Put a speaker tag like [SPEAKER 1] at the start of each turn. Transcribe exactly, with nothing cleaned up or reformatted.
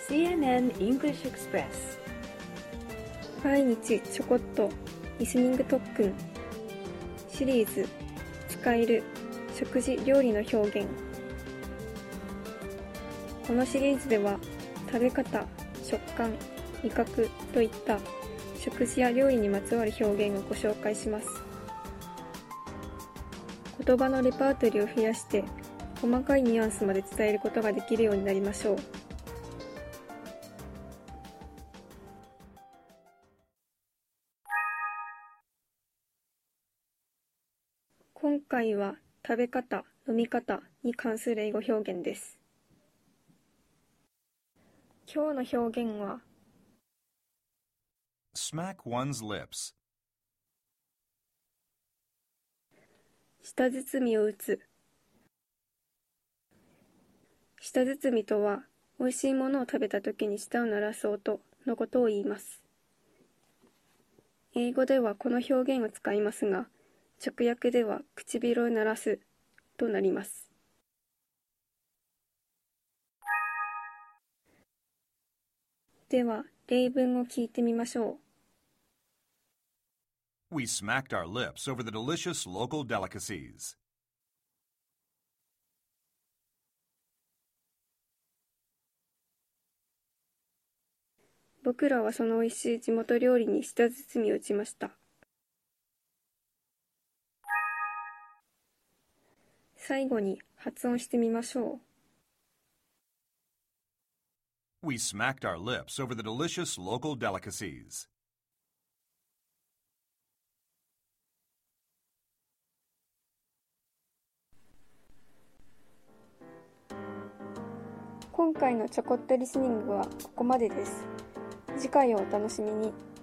[SPEAKER 1] シーエヌエヌ English Express
[SPEAKER 2] 毎日ちょこっとリスニング特訓シリーズ使える食事料理の表現。このシリーズでは食べ方、食感、味覚といった食事や料理にまつわる表現をご紹介します。言葉のレパートリーを増やして細かいニュアンスまで伝えることができるようになりましょう。今回は食べ方、飲み方に関する英語表現です。今日の表現は
[SPEAKER 3] Smack one's lips.
[SPEAKER 2] 舌包みを打つ。舌包みとは、美味しいものを食べたときに舌を鳴らす音のことを言います。英語ではこの表現を使いますが、直訳では唇を鳴らすとなります。では、例文を聞いてみましょ
[SPEAKER 3] う。We smacked our lips over the delicious local delicacies.
[SPEAKER 2] 僕らはその美味しい地元料理に舌包みを打ちました。最後に発音してみましょ
[SPEAKER 3] う。We smacked our lips over the delicious local delicacies.
[SPEAKER 2] 今回のちょこっとリスニングはここまでです。次回をお楽しみに。